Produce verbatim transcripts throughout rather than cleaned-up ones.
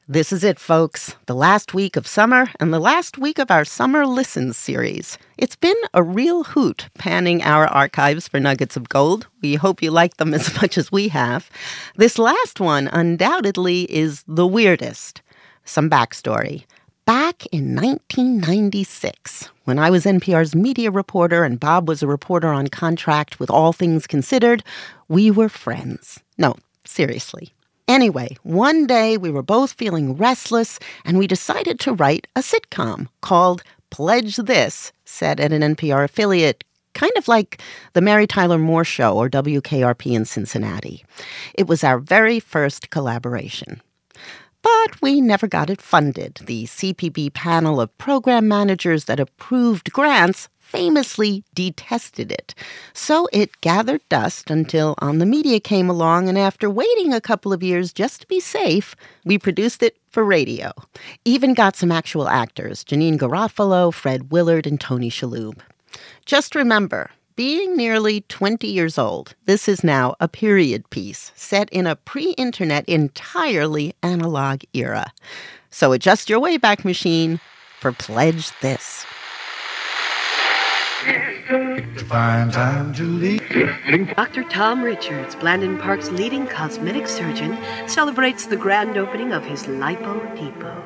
This is it, folks. The last week of summer and the last week of our Summer Listens series. It's been a real hoot panning our archives for nuggets of gold. We hope you like them as much as we have. This last one undoubtedly is the weirdest. Some backstory. Back in nineteen ninety-six, when I was N P R's media reporter and Bob was a reporter on contract with All Things Considered, we were friends. No, seriously. Anyway, one day we were both feeling restless, and we decided to write a sitcom called Pledge This, set at an N P R affiliate, kind of like the Mary Tyler Moore Show or W K R P in Cincinnati. It was our very first collaboration. But we never got it funded. The C P B panel of program managers that approved grants famously detested it. So it gathered dust until On the Media came along, and after waiting a couple of years just to be safe, we produced it for radio. Even got some actual actors, Janeane Garofalo, Fred Willard, and Tony Shalhoub. Just remember, being nearly twenty years old, this is now a period piece set in a pre-internet, entirely analog era. So adjust your Wayback Machine for Pledge This. Fine time to leave. Doctor Tom Richards, Blandon Park's leading cosmetic surgeon, celebrates the grand opening of his Lipo Depot.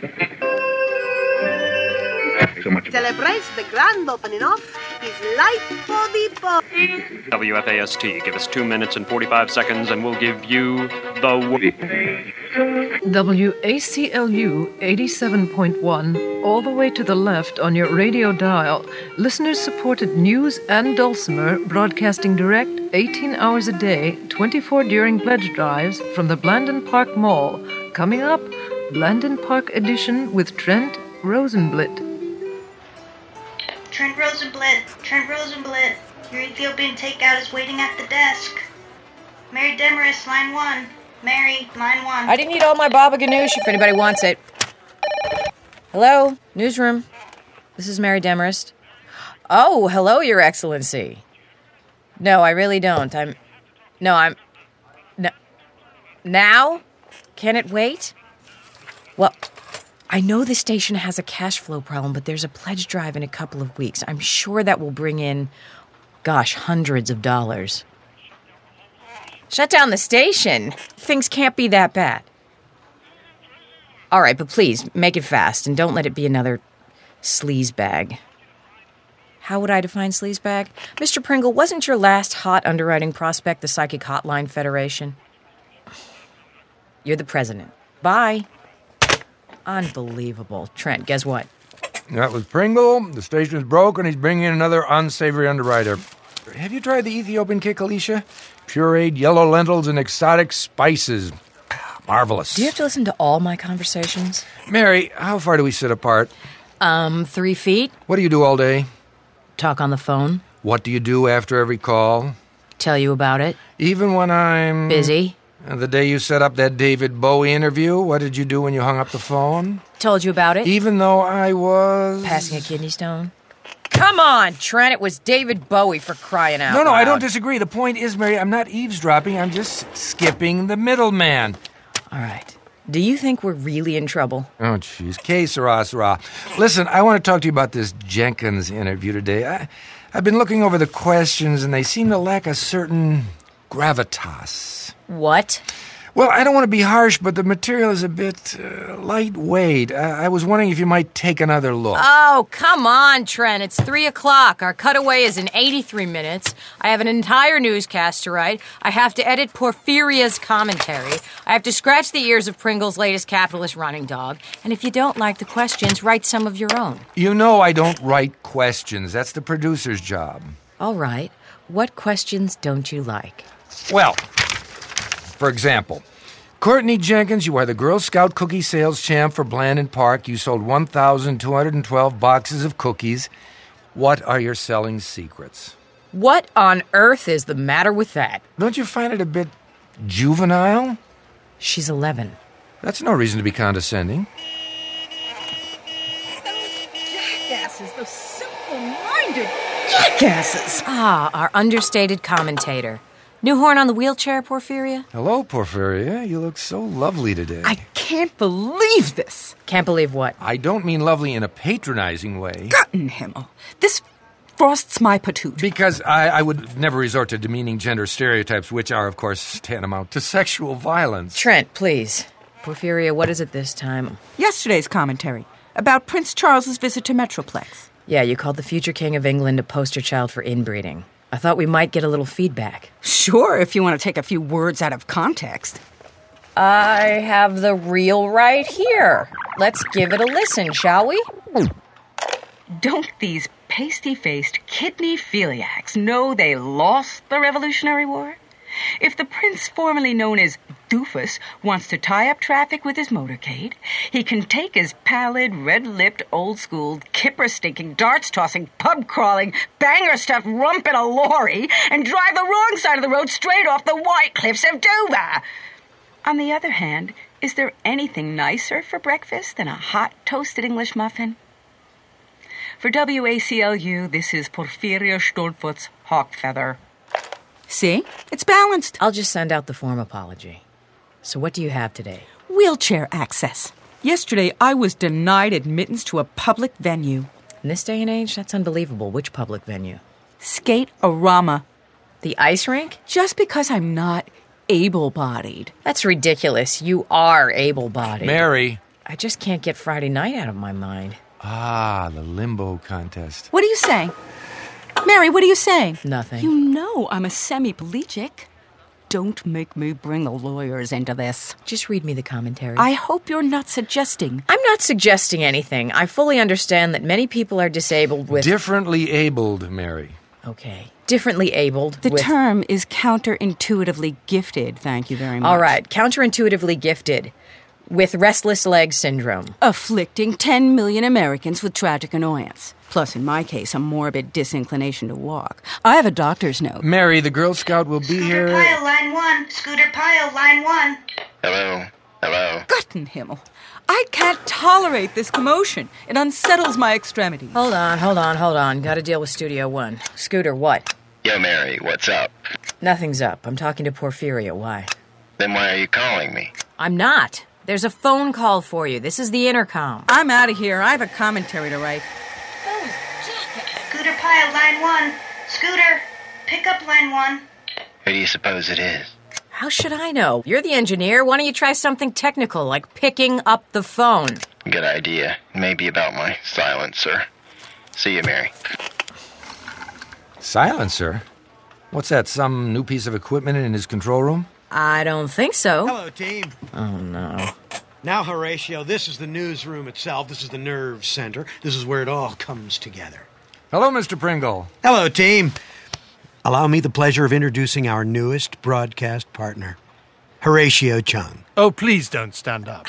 So much. Celebrates the grand opening of his Lipo Depot. W F A S T, give us two minutes and forty-five seconds and we'll give you the... W A C L U eighty-seven point one, all the way to the left on your radio dial. Listener-supported news and dulcimer, broadcasting direct eighteen hours a day, twenty-four during pledge drives from the Blandon Park Mall. Coming up, Blandon Park edition with Trent Rosenblit. Trent Rosenblit, Trent Rosenblit, your Ethiopian takeout is waiting at the desk. Mary Demarest, line one. Mary, line one. I didn't eat all my baba ganoush if anybody wants it. Hello, newsroom. This is Mary Demarest. Oh, hello, Your Excellency. No, I really don't. I'm... No, I'm... No. Now? Can it wait? Well, I know the station has a cash flow problem, but there's a pledge drive in a couple of weeks. I'm sure that will bring in, gosh, hundreds of dollars. Shut down the station. Things can't be that bad. All right, but please, make it fast, and don't let it be another sleazebag. How would I define sleazebag? Mister Pringle, wasn't your last hot underwriting prospect the Psychic Hotline Federation? You're the president. Bye. Unbelievable. Trent, guess what? That was Pringle. The station's broke, and he's bringing in another unsavory underwriter. Have you tried the Ethiopian cake, Alicia? Pureed yellow lentils and exotic spices. Marvelous. Do you have to listen to all my conversations? Mary, how far do we sit apart? Um, three feet. What do you do all day? Talk on the phone. What do you do after every call? Tell you about it. Even when I'm... Busy. And the day you set up that David Bowie interview, what did you do when you hung up the phone? Told you about it. Even though I was... Passing a kidney stone. Come on, Trent, it was David Bowie, for crying out No, no, loud. I don't disagree. The point is, Mary, I'm not eavesdropping. I'm just skipping the middleman. All right. Do you think we're really in trouble? Oh, jeez. Que sera, sera. Listen, I want to talk to you about this Jenkins interview today. I, I've been looking over the questions, and they seem to lack a certain gravitas. What? Well, I don't want to be harsh, but the material is a bit uh, lightweight. I-, I was wondering if you might take another look. Oh, come on, Trent. It's three o'clock. Our cutaway is in eighty-three minutes. I have an entire newscast to write. I have to edit Porphyria's commentary. I have to scratch the ears of Pringle's latest capitalist running dog. And if you don't like the questions, write some of your own. You know I don't write questions. That's the producer's job. All right. What questions don't you like? Well... For example, Courtney Jenkins, you are the Girl Scout cookie sales champ for Blandon Park. You sold one thousand two hundred twelve boxes of cookies. What are your selling secrets? What on earth is the matter with that? Don't you find it a bit juvenile? She's eleven. That's no reason to be condescending. Jackasses, those simple-minded jackasses. Ah, our understated commentator. New horn on the wheelchair, Porphyria? Hello, Porphyria. You look so lovely today. I can't can't believe this. Can't believe what? I don't mean lovely in a patronizing way. Gottenhimmel. This frosts my patoot. Because I, I would never resort to demeaning gender stereotypes, which are, of course, tantamount to sexual violence. Trent, please. Porphyria, what is it this time? Yesterday's commentary about Prince Charles's visit to Metroplex. Yeah, you called the future king of England a poster child for inbreeding. I thought we might get a little feedback. Sure, if you want to take a few words out of context. I have the reel right here. Let's give it a listen, shall we? Don't these pasty-faced kidney-philiacs know they lost the Revolutionary War? If the prince formerly known as Doofus wants to tie up traffic with his motorcade, he can take his pallid, red-lipped, old-school, kipper-stinking, darts-tossing, pub-crawling, banger-stuffed rump in a lorry and drive the wrong side of the road straight off the white cliffs of Dover. On the other hand, is there anything nicer for breakfast than a hot, toasted English muffin? For W A C L U, this is Porphyria Stoltfoot's Hawk Feather. See? It's balanced. I'll just send out the form apology. So what do you have today? Wheelchair access. Yesterday, I was denied admittance to a public venue. In this day and age, that's unbelievable. Which public venue? Skate-a-rama. The ice rink? Just because I'm not able-bodied. That's ridiculous. You are able-bodied. Mary. I just can't get Friday night out of my mind. Ah, the limbo contest. What are you saying? Mary, what are you saying? Nothing. You know I'm a semiplegic. Don't make me bring the lawyers into this. Just read me the commentary. I hope you're not suggesting. I'm not suggesting anything. I fully understand that many people are disabled with... Differently abled, Mary. Okay. Differently abled The with... term is counterintuitively gifted, thank you very much. All right. Counterintuitively gifted. With restless leg syndrome. Afflicting ten million Americans with tragic annoyance. Plus, in my case, a morbid disinclination to walk. I have a doctor's note. Mary, the Girl Scout will be Scooter here... Pile, line one. Scooter Pile, line one. Hello? Hello? Gottenhimmel. I can't tolerate this commotion. It unsettles my extremities. Hold on, hold on, hold on. Gotta deal with Studio One. Scooter, what? Yo, Mary, what's up? Nothing's up. I'm talking to Porphyria. Why? Then why are you calling me? I'm not. There's a phone call for you. This is the intercom. I'm out of here. I have a commentary to write. Scooter Pile, line one. Scooter, pick up line one. Who do you suppose it is? How should I know? You're the engineer. Why don't you try something technical, like picking up the phone? Good idea. Maybe about my silencer. See you, Mary. Silencer? What's that, some new piece of equipment in his control room? I don't think so. Hello, team. Oh, no. Now, Horatio, this is the newsroom itself. This is the nerve center. This is where it all comes together. Hello, Mister Pringle. Hello, team. Allow me the pleasure of introducing our newest broadcast partner, Horatio Chung. Oh, please don't stand up.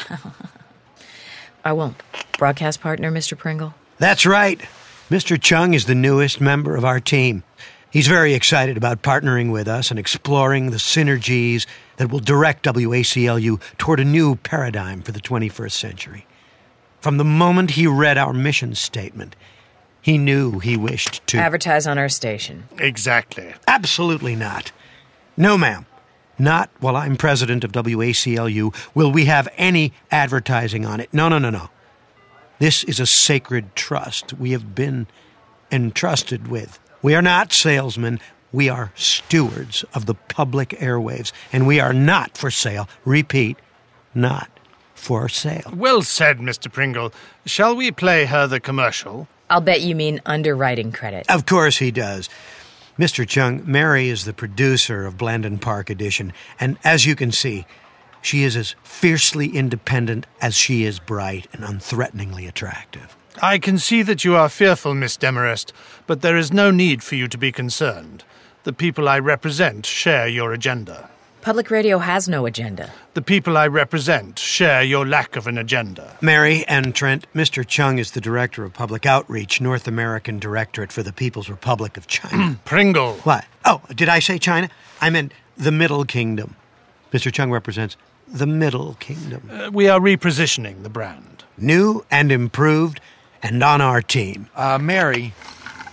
I won't. Broadcast partner, Mister Pringle? That's right. Mister Chung is the newest member of our team. He's very excited about partnering with us and exploring the synergies that will direct W A C L U toward a new paradigm for the twenty-first century. From the moment he read our mission statement, he knew he wished to... Advertise on our station. Exactly. Absolutely not. No, ma'am. Not while I'm president of W A C L U will we have any advertising on it. No, no, no, no. This is a sacred trust we have been entrusted with. We are not salesmen. We are stewards of the public airwaves, and we are not for sale. Repeat, not for sale. Well said, Mister Pringle. Shall we play her the commercial? I'll bet you mean underwriting credit. Of course he does. Mister Chung, Mary is the producer of Blandon Park Edition, and as you can see, she is as fiercely independent as she is bright and unthreateningly attractive. I can see that you are fearful, Miss Demarest, but there is no need for you to be concerned. The people I represent share your agenda. Public radio has no agenda. The people I represent share your lack of an agenda. Mary and Trent, Mister Chung is the Director of Public Outreach, North American Directorate for the People's Republic of China. Pringle. What? Oh, did I say China? I meant the Middle Kingdom. Mister Chung represents the Middle Kingdom. Uh, we are repositioning the brand. New and improved, and on our team. Uh, Mary. I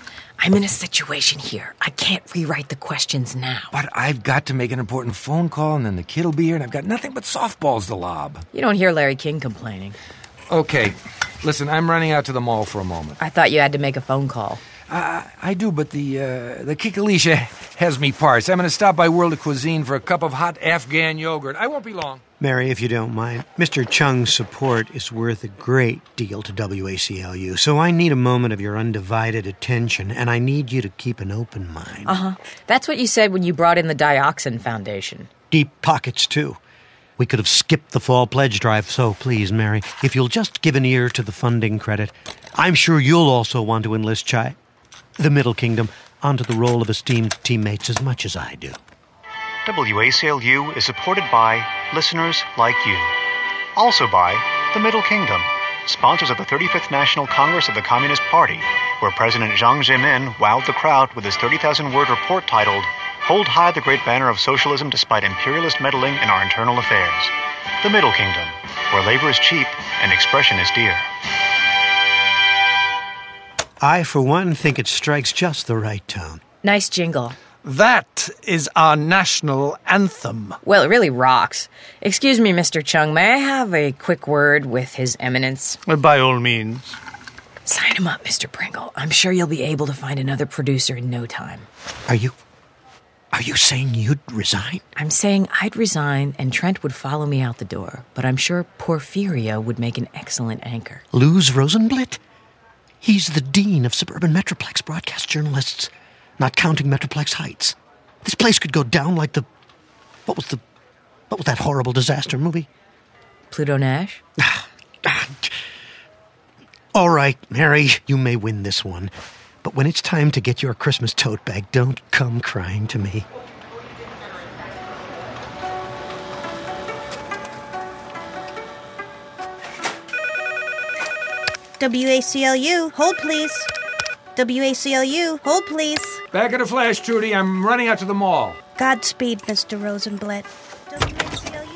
I'm in a situation here. I can't rewrite the questions now. But I've got to make an important phone call, and then the kid'll be here, and I've got nothing but softballs to lob. You don't hear Larry King complaining. Okay, listen, I'm running out to the mall for a moment. I thought you had to make a phone call. Uh, I do, but the uh, the Kikalisha has me parched. I'm going to stop by World of Cuisine for a cup of hot Afghan yogurt. I won't be long. Mary, if you don't mind, Mister Chung's support is worth a great deal to W A C L U, so I need a moment of your undivided attention, and I need you to keep an open mind. Uh-huh. That's what you said when you brought in the Dioxin Foundation. Deep pockets, too. We could have skipped the fall pledge drive, so please, Mary, if you'll just give an ear to the funding credit, I'm sure you'll also want to enlist Chai, the Middle Kingdom, onto the role of esteemed teammates as much as I do. W A C L U is supported by listeners like you. Also by the Middle Kingdom, sponsors of the thirty-fifth National Congress of the Communist Party, where President Jiang Zemin wowed the crowd with his thirty thousand word report titled, Hold High the Great Banner of Socialism Despite Imperialist Meddling in Our Internal Affairs. The Middle Kingdom, where labor is cheap and expression is dear. I, for one, think it strikes just the right tone. Nice jingle. That is our national anthem. Well, it really rocks. Excuse me, Mister Chung, may I have a quick word with His Eminence? By all means. Sign him up, Mister Pringle. I'm sure you'll be able to find another producer in no time. Are you... Are you saying you'd resign? I'm saying I'd resign and Trent would follow me out the door, but I'm sure Porfirio would make an excellent anchor. Luz Rosenblit? He's the dean of suburban Metroplex broadcast journalists, not counting Metroplex Heights. This place could go down like the... What was the... What was that horrible disaster movie? Pluto Nash? All right, Mary, you may win this one. But when it's time to get your Christmas tote bag, don't come crying to me. W A C L U, hold please. W A C L U, hold please. Back in a flash, Trudy. I'm running out to the mall. Godspeed, Mister Rosenblit. W A C L U.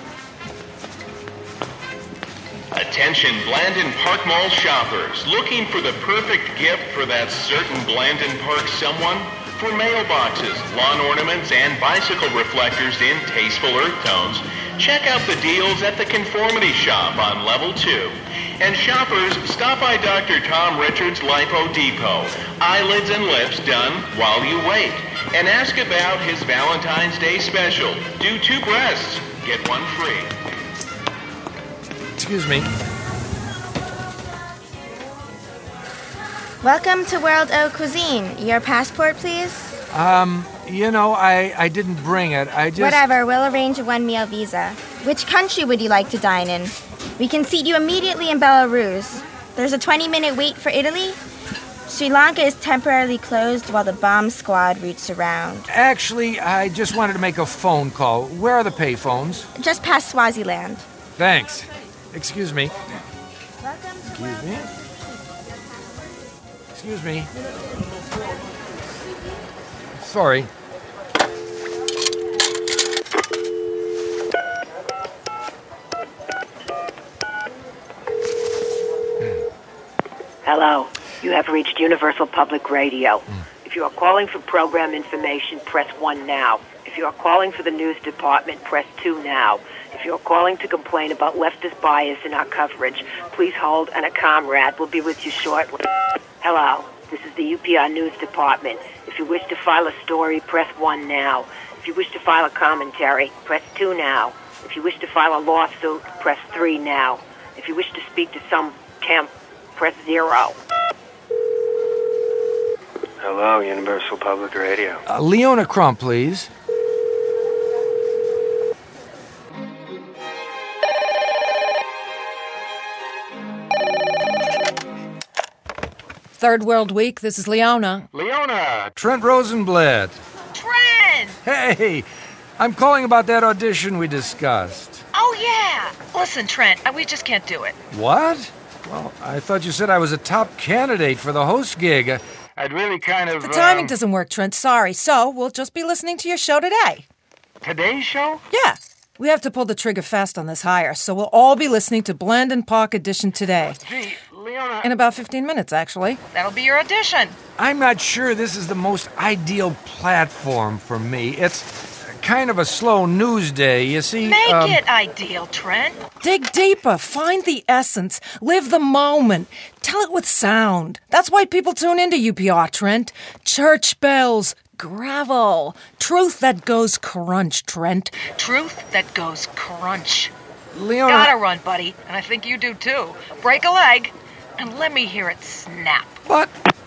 Attention Blandon Park Mall shoppers, looking for the perfect gift for that certain Blandon Park someone? For mailboxes, lawn ornaments, and bicycle reflectors in tasteful earth tones, check out the deals at the Conformity Shop on level two. And shoppers, stop by Doctor Tom Richards' Lipo Depot. Eyelids and lips done while you wait. And ask about his Valentine's Day special. Do two breasts, get one free. Excuse me. Welcome to World of Cuisine. Your passport, please? Um, you know, I, I didn't bring it. I just... Whatever, we'll arrange a one-meal visa. Which country would you like to dine in? We can seat you immediately in Belarus. There's a twenty-minute wait for Italy. Sri Lanka is temporarily closed while the bomb squad roots around. Actually, I just wanted to make a phone call. Where are the payphones? Just past Swaziland. Thanks. Excuse me. Welcome to Excuse me. Excuse me. Sorry. Hello. You have reached Universal Public Radio. Mm. If you are calling for program information, press one now. If you are calling for the news department, press two now. If you are calling to complain about leftist bias in our coverage, please hold and a comrade will be with you shortly. Hello. This is the U P R News Department. If you wish to file a story, press one now. If you wish to file a commentary, press two now. If you wish to file a lawsuit, press three now. If you wish to speak to some temp, press zero. Hello, Universal Public Radio. Uh, Leona Crump, please. Third World Week, this is Leona. Leona! Trent Rosenblit. Trent! Hey, I'm calling about that audition we discussed. Oh, yeah. Listen, Trent, we just can't do it. What? Well, I thought you said I was a top candidate for the host gig. I'd really kind of... The timing um... doesn't work, Trent. Sorry. So, we'll just be listening to your show today. Today's show? Yeah. We have to pull the trigger fast on this hire, so we'll all be listening to Blandon Park Edition today. Gee, Leona, In about fifteen minutes, actually. That'll be your audition. I'm not sure this is the most ideal platform for me. It's kind of a slow news day, you see. Make um, it ideal, Trent. Dig deeper. Find the essence. Live the moment. Tell it with sound. That's why people tune into U P R, Trent. Church bells. Gravel. Truth that goes crunch, Trent. Truth that goes crunch. Leona... Gotta run, buddy. And I think you do, too. Break a leg, and let me hear it snap. What?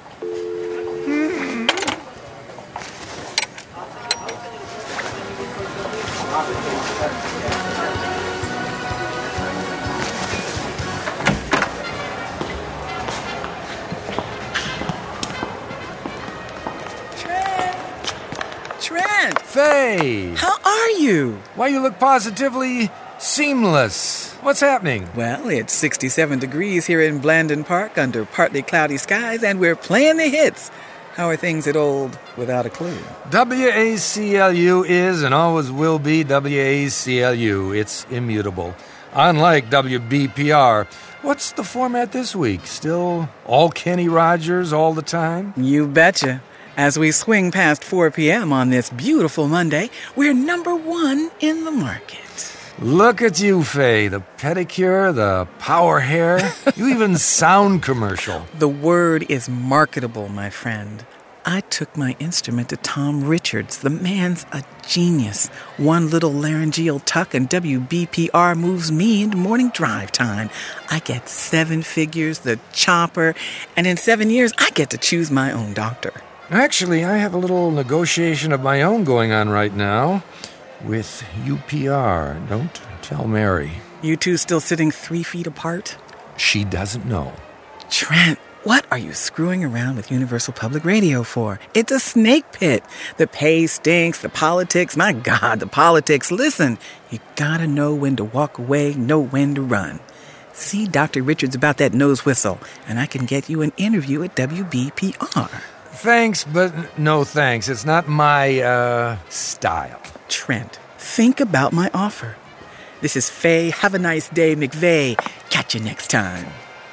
Trent! Faye! How are you? Why, you look positively seamless. What's happening? Well, it's sixty-seven degrees here in Blandon Park under partly cloudy skies, and we're playing the hits. How are things at old Without a Clue? W A C L U is and always will be W A C L U. It's immutable. Unlike W B P R. What's the format this week? Still all Kenny Rogers all the time? You betcha. As we swing past four p.m. on this beautiful Monday, we're number one in the market. Look at you, Faye. The pedicure, the power hair, you even sound commercial. The word is marketable, my friend. I took my instrument to Tom Richards. The man's a genius. One little laryngeal tuck and W B P R moves me into morning drive time. I get seven figures, the chopper, and in seven years, I get to choose my own doctor. Actually, I have a little negotiation of my own going on right now with U P R. Don't tell Mary. You two still sitting three feet apart? She doesn't know. Trent, what are you screwing around with Universal Public Radio for? It's a snake pit. The pay stinks, the politics, my God, the politics. Listen, you gotta know when to walk away, know when to run. See Doctor Richards about that nose whistle, and I can get you an interview at W B P R. Thanks, but no thanks. It's not my, uh, style. Trent, think about my offer. This is Faye. Have a nice day, McVeigh. Catch you next time.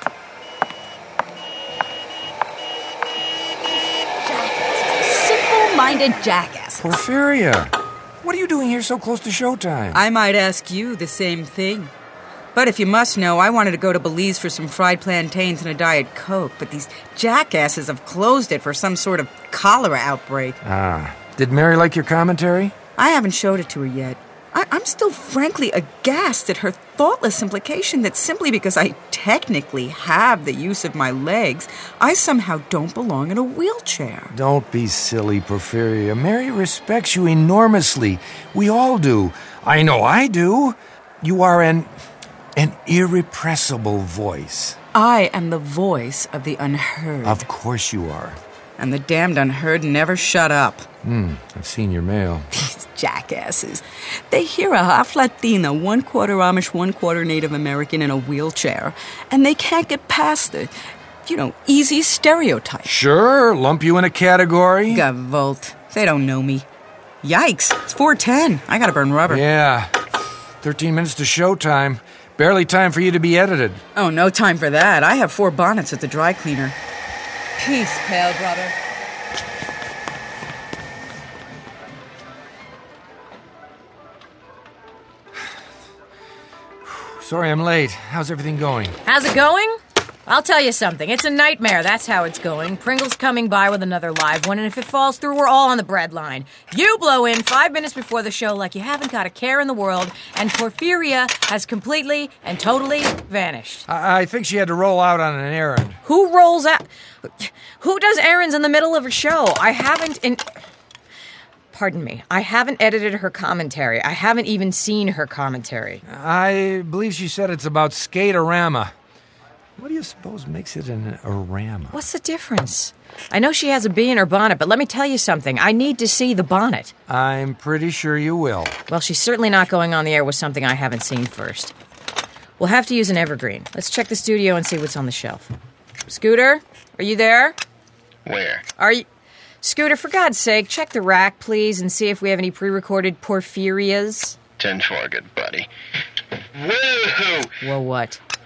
Simple-minded jackass. Porphyria, what are you doing here so close to showtime? I might ask you the same thing. But if you must know, I wanted to go to Belize for some fried plantains and a Diet Coke, but these jackasses have closed it for some sort of cholera outbreak. Ah. Did Mary like your commentary? I haven't showed it to her yet. I- I'm still frankly aghast at her thoughtless implication that simply because I technically have the use of my legs, I somehow don't belong in a wheelchair. Don't be silly, Porphyria. Mary respects you enormously. We all do. I know I do. You are an... an irrepressible voice. I am the voice of the unheard. Of course you are. And the damned unheard never shut up. Hmm, I've seen your mail. These jackasses. They hear a half Latina, one-quarter Amish, one-quarter Native American in a wheelchair, and they can't get past the, you know, easy stereotype. Sure, lump you in a category. Gavolt. They don't know me. Yikes, it's four ten. I gotta burn rubber. Yeah, thirteen minutes to showtime. Barely time for you to be edited. Oh, no time for that. I have four bonnets at the dry cleaner. Peace, pale brother. Sorry I'm late. How's everything going? How's it going? I'll tell you something. It's a nightmare. That's how it's going. Pringle's coming by with another live one, and if it falls through, we're all on the breadline. You blow in five minutes before the show like you haven't got a care in the world, and Porphyria has completely and totally vanished. I, I think she had to roll out on an errand. Who rolls out? Who does errands in the middle of a show? I haven't in... Pardon me. I haven't edited her commentary. I haven't even seen her commentary. I believe she said it's about Skate-A-Rama. What do you suppose makes it an orama? What's the difference? I know she has a bee in her bonnet, but let me tell you something. I need to see the bonnet. I'm pretty sure you will. Well, she's certainly not going on the air with something I haven't seen first. We'll have to use an evergreen. Let's check the studio and see what's on the shelf. Scooter, are you there? Where? Are you... Scooter, for God's sake, check the rack, please, and see if we have any pre-recorded Porphyrias. ten four, good buddy. Woohoo! Whoa, what?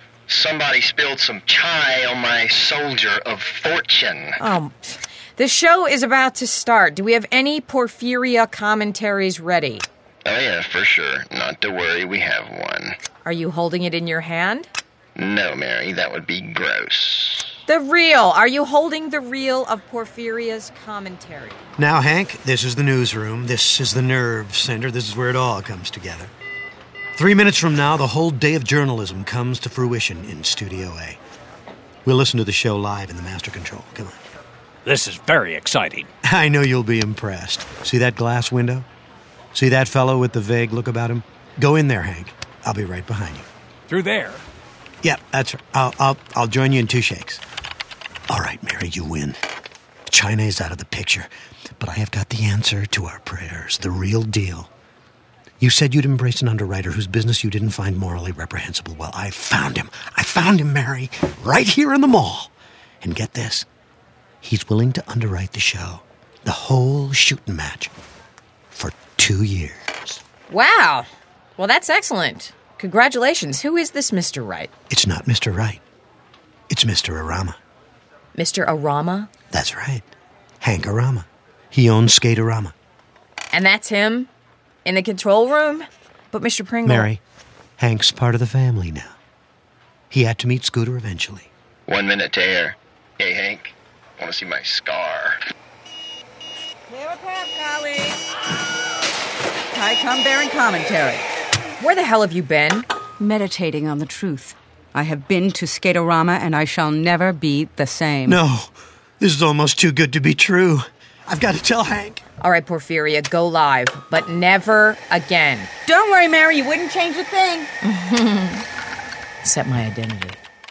somebody spilled some chai on my soldier of fortune. Um, the show is about to start. Do we have any Porphyria commentaries ready? Oh, yeah, for sure. Not to worry, we have one. Are you holding it in your hand? No, Mary, that would be gross. The reel. Are you holding the reel of Porphyria's commentary? Now, Hank, this is the newsroom. This is the nerve center. This is where it all comes together. Three minutes from now, the whole day of journalism comes to fruition in Studio A. We'll listen to the show live in the master control. Come on. This is very exciting. I know you'll be impressed. See that glass window? See that fellow with the vague look about him? Go in there, Hank. I'll be right behind you. Through there? Yeah, that's right. I'll, I'll, I'll join you in two shakes. All right, Mary, you win. China is out of the picture, but I have got the answer to our prayers, the real deal. You said you'd embrace an underwriter whose business you didn't find morally reprehensible. Well, I found him. I found him, Mary, right here in the mall. And get this, he's willing to underwrite the show, the whole shooting match, for two years. Wow. Well, that's excellent. Congratulations. Who is this Mister Wright? It's not Mister Wright. It's Mister Arama. Mister Arama? That's right. Hank Arama. He owns Skaterama. And that's him? In the control room? But Mister Pringle... Mary, Hank's part of the family now. He had to meet Scooter eventually. One minute to air. Hey, Hank, want to see my scar? Clear a path, colleagues. Ty come bearing commentary. Where the hell have you been? Meditating on the truth. I have been to Skaterama, and I shall never be the same. No, this is almost too good to be true. I've got to tell Hank. All right, Porphyria, go live, but never again. Don't worry, Mary, you wouldn't change a thing. Set my identity.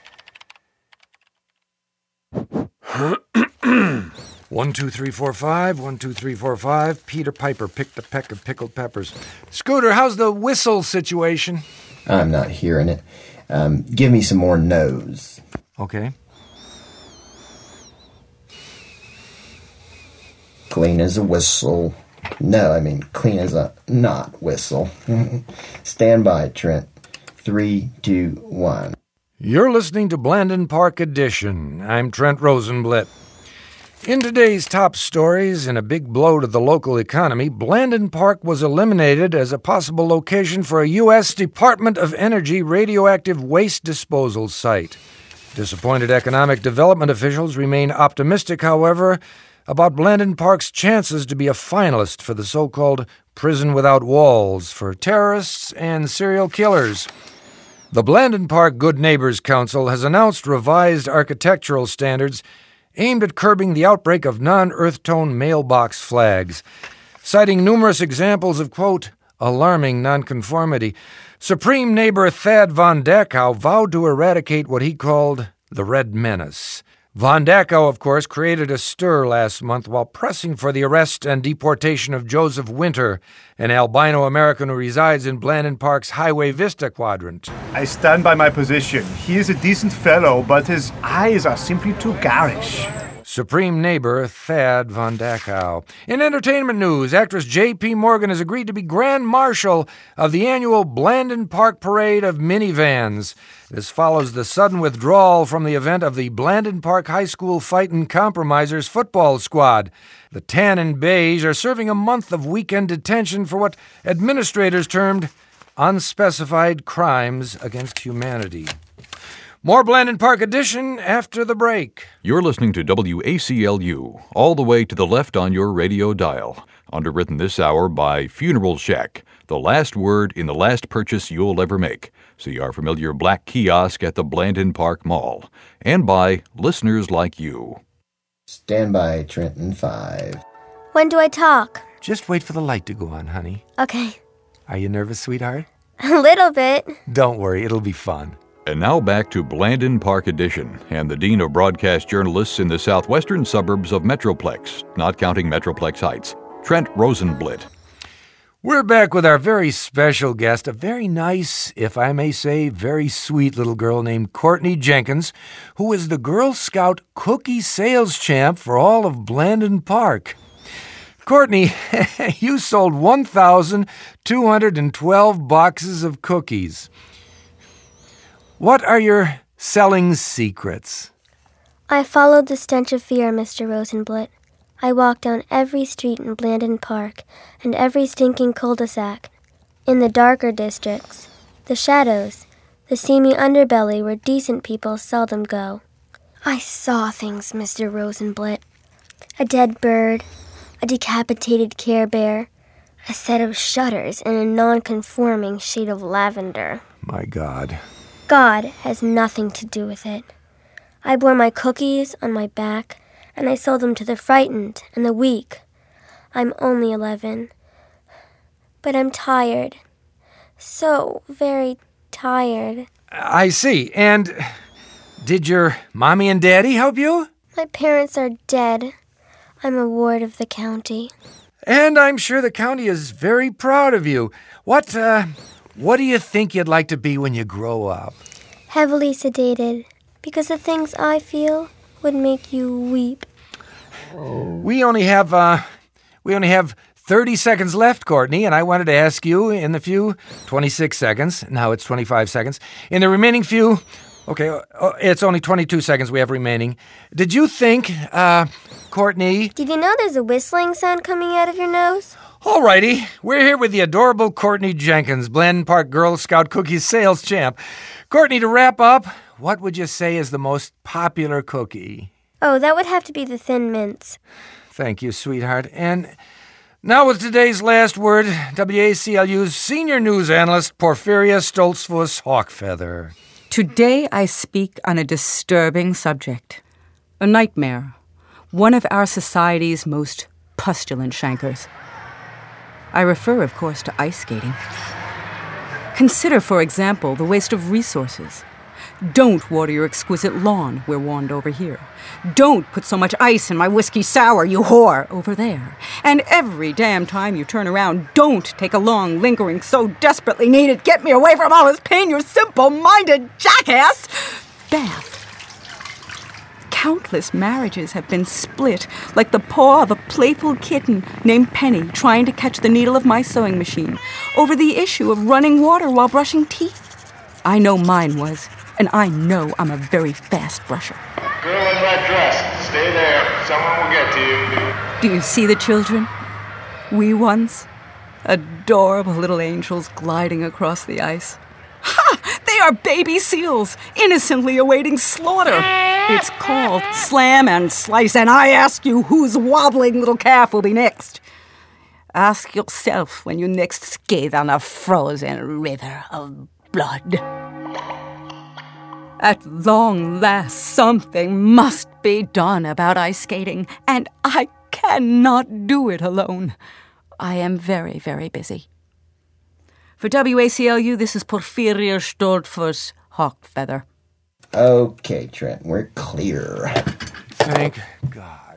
One, two, three, four, five. One, two, three, four, five. Peter Piper picked a peck of pickled peppers. Scooter, how's the whistle situation? I'm not hearing it. Um, give me some more nose. Okay. Clean as a whistle. No, I mean clean as a not whistle. Stand by, Trent. Three, two, one. You're listening to Blandin Park Edition. I'm Trent Rosenblit. In today's top stories, in a big blow to the local economy, Blandin Park was eliminated as a possible location for a U S Department of Energy radioactive waste disposal site. Disappointed economic development officials remain optimistic, however, about Blandin Park's chances to be a finalist for the so-called Prison Without Walls for terrorists and serial killers. The Blandin Park Good Neighbors Council has announced revised architectural standards aimed at curbing the outbreak of non-earth tone mailbox flags. Citing numerous examples of, quote, alarming nonconformity, Supreme Neighbor Thad Von Dachau vowed to eradicate what he called the Red Menace. Von Dachau, of course, created a stir last month while pressing for the arrest and deportation of Joseph Winter, an albino American who resides in Blandin Park's Highway Vista quadrant. I stand by my position. He is a decent fellow, but his eyes are simply too garish. Supreme Neighbor Thad Von Dachau. In entertainment news, actress J P. Morgan has agreed to be Grand Marshal of the annual Blandin Park Parade of Minivans. This follows the sudden withdrawal from the event of the Blandin Park High School Fightin' Compromisers football squad. The tan and beige are serving a month of weekend detention for what administrators termed unspecified crimes against humanity. More Blandin Park Edition after the break. You're listening to W A C L U, all the way to the left on your radio dial. Underwritten this hour by Funeral Shack, the last word in the last purchase you'll ever make. See our familiar black kiosk at the Blandin Park Mall. And by listeners like you. Stand by, Trenton, five. When do I talk? Just wait for the light to go on, honey. Okay. Are you nervous, sweetheart? A little bit. Don't worry, it'll be fun. And now back to Blandin Park Edition and the Dean of Broadcast Journalists in the southwestern suburbs of Metroplex, not counting Metroplex Heights, Trent Rosenblit. We're back with our very special guest, a very nice, if I may say, very sweet little girl named Courtney Jenkins, who is the Girl Scout cookie sales champ for all of Blandin Park. Courtney, you sold one thousand two hundred twelve boxes of cookies. What are your selling secrets. I followed the stench of fear, Mister Rosenblit. I walked down every street in Blandon Park and every stinking cul-de-sac. In the darker districts, the shadows, the seamy underbelly where decent people seldom go. I saw things, Mister Rosenblit. A dead bird, a decapitated Care Bear, a set of shutters in a non-conforming shade of lavender. My God. God has nothing to do with it. I bore my cookies on my back, and I sold them to the frightened and the weak. I'm only eleven. But I'm tired. So very tired. I see. And did your mommy and daddy help you? My parents are dead. I'm a ward of the county. And I'm sure the county is very proud of you. What, uh, what do you think you'd like to be when you grow up? Heavily sedated, because the things I feel would make you weep. We only have, uh, we only have thirty seconds left, Courtney, and I wanted to ask you in the few, twenty-six seconds, now it's twenty-five seconds, in the remaining few, okay, uh, it's only twenty-two seconds we have remaining. Did you think, uh, Courtney... Did you know there's a whistling sound coming out of your nose? Alrighty, we're here with the adorable Courtney Jenkins, Blandon Park Girl Scout cookies sales champ. Courtney, to wrap up, what would you say is the most popular cookie? Oh, that would have to be the Thin Mints. Thank you, sweetheart. And now with today's last word, W A C L U's senior news analyst, Porphyria Stoltzfus Hawkfeather. Today I speak on a disturbing subject. A nightmare. One of our society's most pustulant chancres. I refer, of course, to ice skating. Consider, for example, the waste of resources. Don't water your exquisite lawn, we're warned over here. Don't put so much ice in my whiskey sour, you whore, over there. And every damn time you turn around, don't take a long, lingering, so desperately needed, get me away from all this pain, you simple-minded jackass, bath. Countless marriages have been split like the paw of a playful kitten named Penny trying to catch the needle of my sewing machine over the issue of running water while brushing teeth. I know mine was, and I know I'm a very fast brusher. Girl in red dress, stay there. Someone will get to you. Do you see the children? Wee ones? Adorable little angels gliding across the ice. Ha! They are baby seals, innocently awaiting slaughter. It's called Slam and Slice, and I ask you whose wobbling little calf will be next. Ask yourself when you next skate on a frozen river of blood. At long last, something must be done about ice skating, and I cannot do it alone. I am very, very busy. For W A C L U, this is Porphyria Stoltzfus Hawkfeather. Okay, Trent, we're clear. Thank God.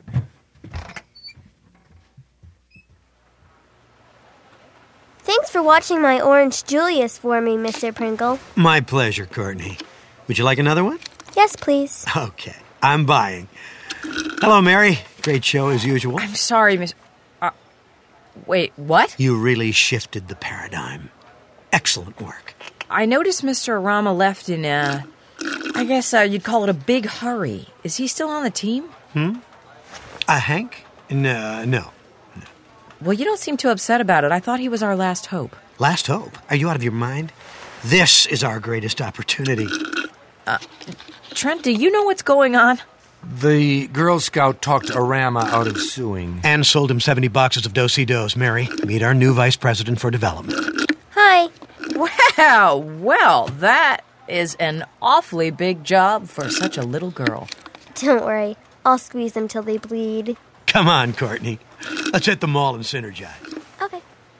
Thanks for watching my Orange Julius for me, Mister Pringle. My pleasure, Courtney. Would you like another one? Yes, please. Okay, I'm buying. Hello, Mary. Great show as usual. I'm sorry, Miss... Uh, wait, what? You really shifted the paradigm. Excellent work. I noticed Mister Arama left in, uh... I guess uh, you'd call it a big hurry. Is he still on the team? Hmm? Uh, Hank? No, no. Well, you don't seem too upset about it. I thought he was our last hope. Last hope? Are you out of your mind? This is our greatest opportunity. Uh, Trent, do you know what's going on? The Girl Scout talked Arama out of suing. And sold him seventy boxes of Do-Si-Dos. Mary, meet our new vice president for development. Hi. Wow, well, that is an awfully big job for such a little girl. Don't worry. I'll squeeze them till they bleed. Come on, Courtney. Let's hit the mall and synergize. Okay.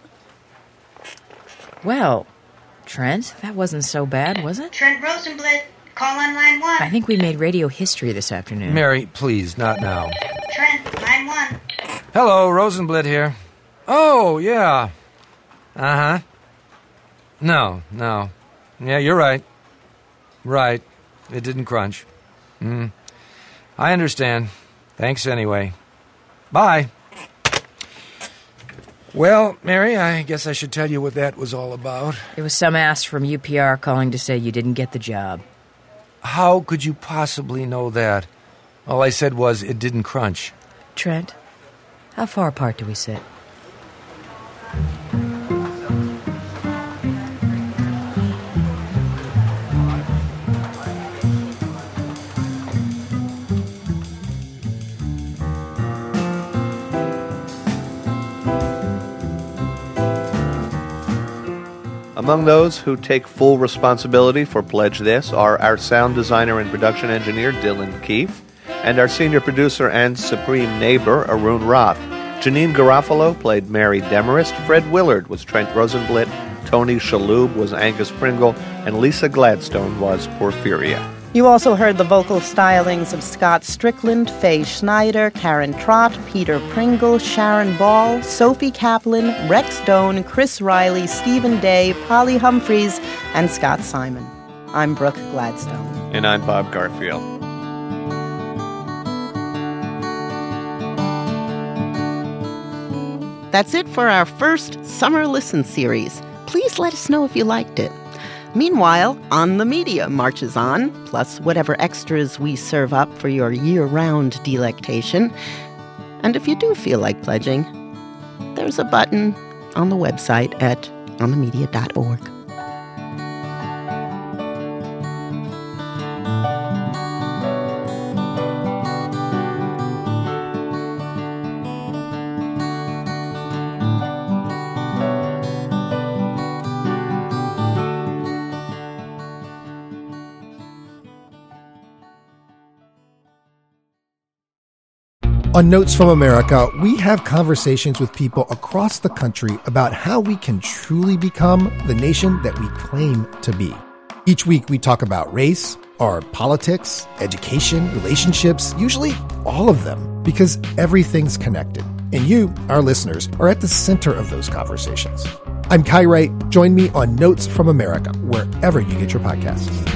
Well, Trent, that wasn't so bad, was it? Trent Rosenblit, call on line one. I think we made radio history this afternoon. Mary, please, not now. Trent, line one. Hello, Rosenblit here. Oh, yeah. Uh-huh. No, no. Yeah, you're right. Right. It didn't crunch. Mm. I understand. Thanks anyway. Bye. Well, Mary, I guess I should tell you what that was all about. It was some ass from U P R calling to say you didn't get the job. How could you possibly know that? All I said was it didn't crunch. Trent, how far apart do we sit? Among those who take full responsibility for Pledge This are our sound designer and production engineer, Dylan Keefe, and our senior producer and supreme neighbor, Arun Roth. Janine Garofalo played Mary Demarest, Fred Willard was Trent Rosenblit, Tony Shalhoub was Angus Pringle, and Lisa Gladstone was Porphyria. You also heard the vocal stylings of Scott Strickland, Faye Schneider, Karen Trott, Peter Pringle, Sharon Ball, Sophie Kaplan, Rex Stone, Chris Riley, Stephen Day, Polly Humphreys, and Scott Simon. I'm Brooke Gladstone. And I'm Bob Garfield. That's it for our first Summer Listen series. Please let us know if you liked it. Meanwhile, On the Media marches on, plus whatever extras we serve up for your year-round delectation. And if you do feel like pledging, there's a button on the website at on the media dot org. On Notes from America, we have conversations with people across the country about how we can truly become the nation that we claim to be. Each week, we talk about race, our politics, education, relationships, usually all of them, because everything's connected. And you, our listeners, are at the center of those conversations. I'm Kai Wright. Join me on Notes from America, wherever you get your podcasts.